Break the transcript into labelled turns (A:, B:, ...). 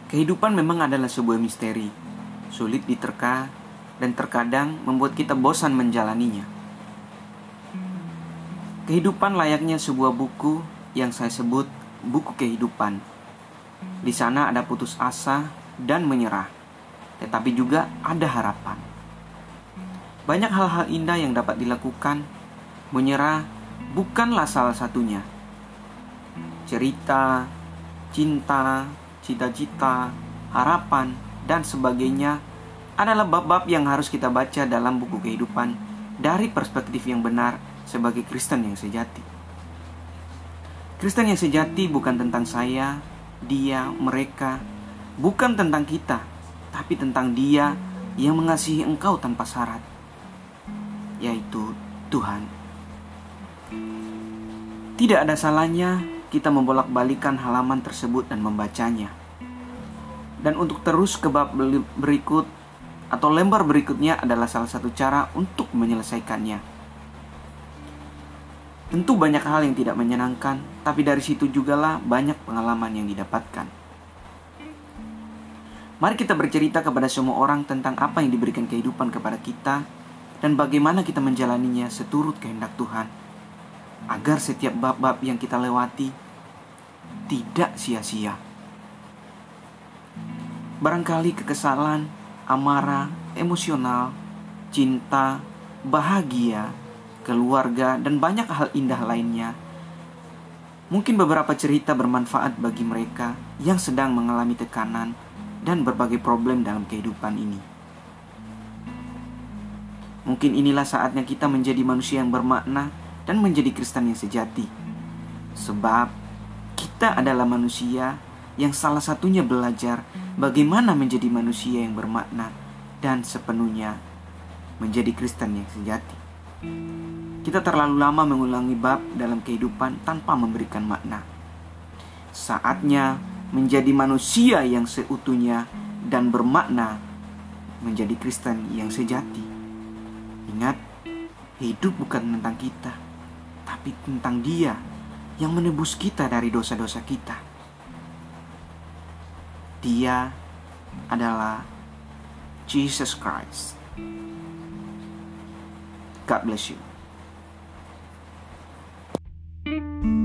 A: Kehidupan memang adalah sebuah misteri, sulit diterka, dan terkadang membuat kita bosan menjalaninya. Kehidupan layaknya sebuah buku yang saya sebut buku kehidupan. Di sana ada putus asa dan menyerah, tetapi juga ada harapan. Banyak hal-hal indah yang dapat dilakukan. Menyerah bukanlah salah satunya. Cerita, cinta, cita-cita, harapan, dan sebagainya adalah bab-bab yang harus kita baca dalam buku kehidupan dari perspektif yang benar sebagai Kristen yang sejati. Kristen yang sejati bukan tentang saya, dia, mereka, bukan tentang kita, tapi tentang Dia yang mengasihi engkau tanpa syarat, yaitu Tuhan. Tidak ada salahnya kita membolak-balikan halaman tersebut dan membacanya. Dan untuk terus ke bab berikut atau lembar berikutnya adalah salah satu cara untuk menyelesaikannya. Tentu banyak hal yang tidak menyenangkan, tapi dari situ jugalah banyak pengalaman yang didapatkan. Mari kita bercerita kepada semua orang tentang apa yang diberikan kehidupan kepada kita dan bagaimana kita menjalaninya seturut kehendak Tuhan, agar setiap bab-bab yang kita lewati tidak sia-sia. Barangkali kekesalan, amarah, emosional, cinta, bahagia, keluarga, dan banyak hal indah lainnya. Mungkin beberapa cerita bermanfaat bagi mereka yang sedang mengalami tekanan dan berbagai problem dalam kehidupan ini. Mungkin inilah saatnya kita menjadi manusia yang bermakna dan menjadi Kristen yang sejati. Sebab kita adalah manusia yang salah satunya belajar bagaimana menjadi manusia yang bermakna dan sepenuhnya menjadi Kristen yang sejati. Kita terlalu lama mengulangi bab dalam kehidupan tanpa memberikan makna. Saatnya menjadi manusia yang seutuhnya dan bermakna, menjadi Kristen yang sejati. Ingat, hidup bukan tentang kita, tapi tentang Dia yang menebus kita dari dosa-dosa kita. Dia adalah Jesus Christ. God bless you.